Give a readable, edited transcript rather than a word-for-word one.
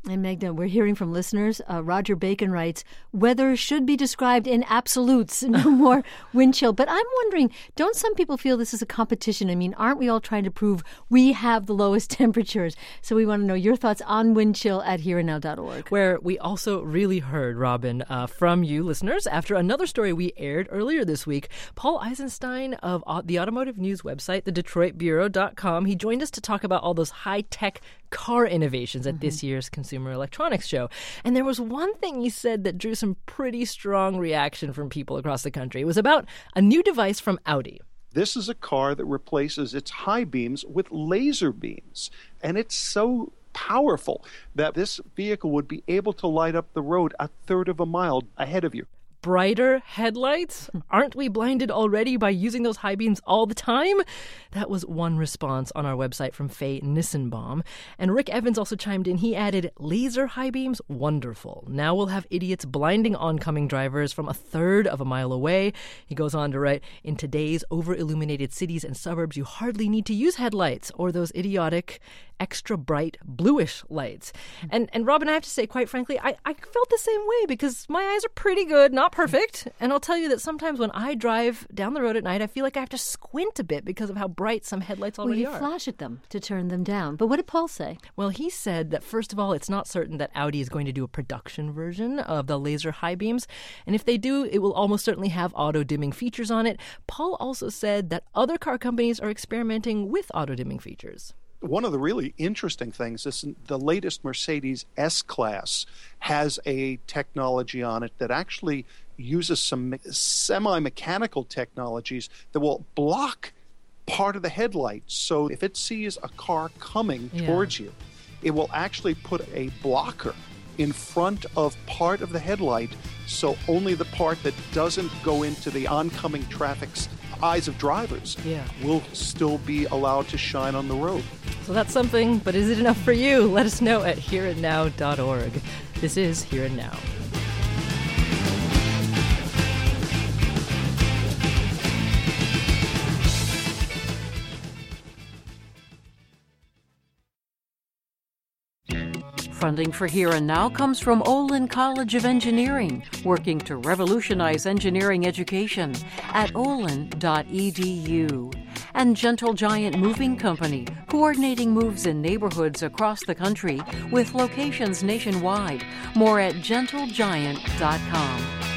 And Magda, we're hearing from listeners. Roger Bacon writes, weather should be described in absolutes, no more wind chill. But I'm wondering, don't some people feel this is a competition? I mean, aren't we all trying to prove we have the lowest temperatures? So we want to know your thoughts on wind chill at hereandnow.org. Where we also really heard, Robin, from you listeners after another story we aired earlier this week. Paul Eisenstein of the automotive news website, the DetroitBureau.com, he joined us to talk about all those high-tech car innovations at this year's Consumer Electronics Show. And there was one thing he said that drew some pretty strong reaction from people across the country. It was about a new device from Audi. This is a car that replaces its high beams with laser beams. And it's so powerful that this vehicle would be able to light up the road a third of a mile ahead of you. Brighter headlights? Aren't we blinded already by using those high beams all the time? That was one response on our website from Faye Nissenbaum. And Rick Evans also chimed in. He added, laser high beams? Wonderful. Now we'll have idiots blinding oncoming drivers from a third of a mile away. He goes on to write, in today's over-illuminated cities and suburbs, you hardly need to use headlights or those idiotic extra bright bluish lights. And Robin, I have to say, quite frankly, I felt the same way because my eyes are pretty good, not perfect. And I'll tell you that sometimes when I drive down the road at night, I feel like I have to squint a bit because of how bright some headlights already are. Well, you flash at them to turn them down. But what did Paul say? Well, he said that, first of all, it's not certain that Audi is going to do a production version of the laser high beams. And if they do, it will almost certainly have auto-dimming features on it. Paul also said that other car companies are experimenting with auto-dimming features. One of the really interesting things is the latest Mercedes S-Class has a technology on it that actually uses some semi-mechanical technologies that will block part of the headlight. So if it sees a car coming towards you, it will actually put a blocker in front of part of the headlight, so only the part that doesn't go into the oncoming traffic's eyes of drivers will still be allowed to shine on the road. So that's something, but is it enough for you? Let us know at hereandnow.org. This is Here and Now. Funding for Here and Now comes from Olin College of Engineering, working to revolutionize engineering education at olin.edu. And Gentle Giant Moving Company, coordinating moves in neighborhoods across the country with locations nationwide. More at gentlegiant.com.